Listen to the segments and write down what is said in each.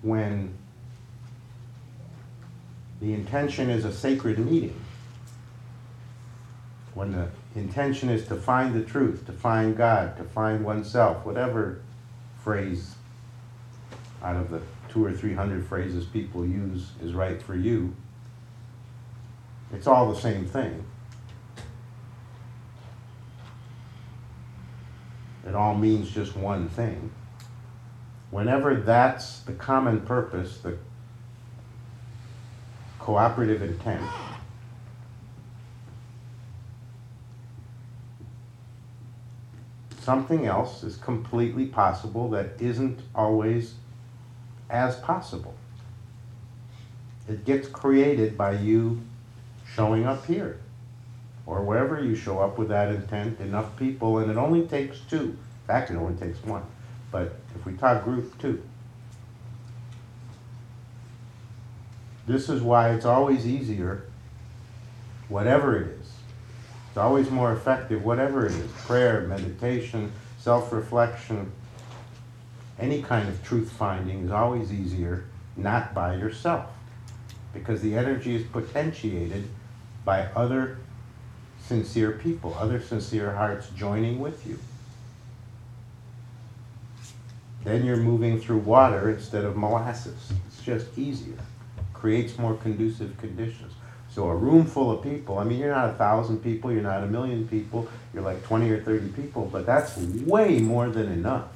when the intention is a sacred meeting, when the intention is to find the truth, to find God, to find oneself, whatever phrase out of the 200 or 300 phrases people use is right for you, it's all the same thing. It all means just one thing. Whenever that's the common purpose, the cooperative intent, something else is completely possible that isn't always as possible. It gets created by you showing up here, or wherever you show up with that intent, enough people, and it only takes two. In fact, it only takes one. But if we talk group, two. This is why it's always easier, whatever it is. It's always more effective, whatever it is. Prayer, meditation, self-reflection, any kind of truth-finding is always easier not by yourself, because the energy is potentiated by other sincere people, other sincere hearts joining with you. Then you're moving through water instead of molasses. It's just easier. Creates more conducive conditions. So a room full of people, I mean, you're not 1,000 people, you're not 1,000,000 people, you're like 20 or 30 people, but that's way more than enough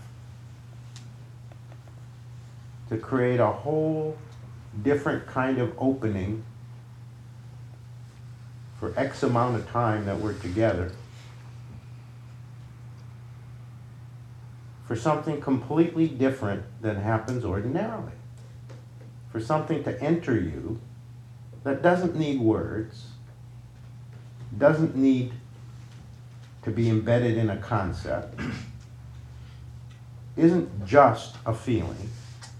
to create a whole different kind of opening for X amount of time that we're together, for something completely different than happens ordinarily, for something to enter you that doesn't need words, doesn't need to be embedded in a concept, isn't just a feeling.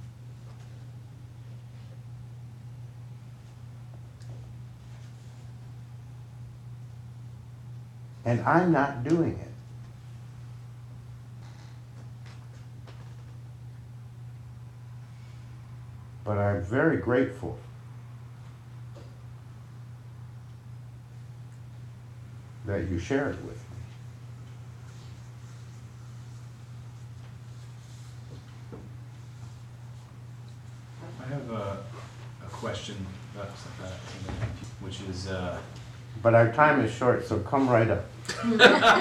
And I'm not doing it. But I'm very grateful that you share it with me. I have a question about that, which is... But our time is short, so come right up. I'm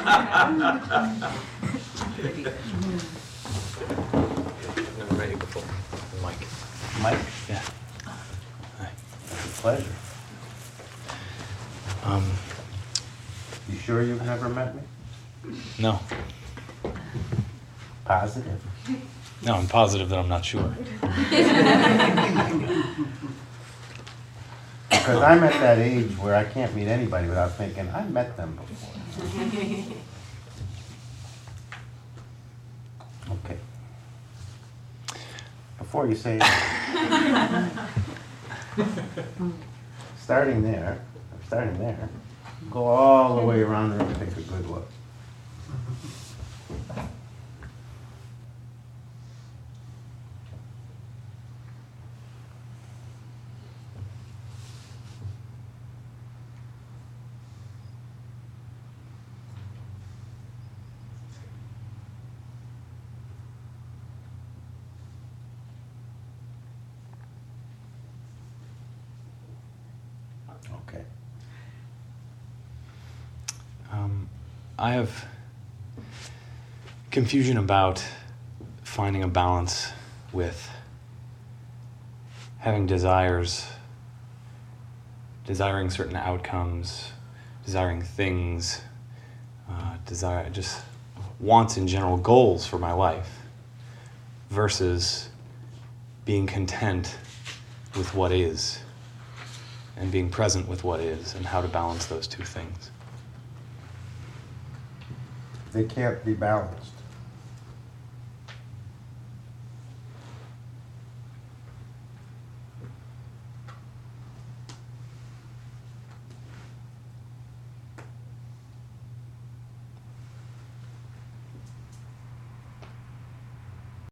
ready before Mike. Mike? Yeah. Hi. It's a pleasure. You sure you've never met me? No. Positive? No, I'm positive that I'm not sure. Because I'm at that age where I can't meet anybody without thinking, I've met them before. Okay. Before you say starting there, go all the way around the room and take a good look. Okay. I have confusion about finding a balance with having desires, desiring certain outcomes, desiring things, just wants in general, goals for my life, versus being content with what is and being present with what is, and how to balance those two things. They can't be balanced.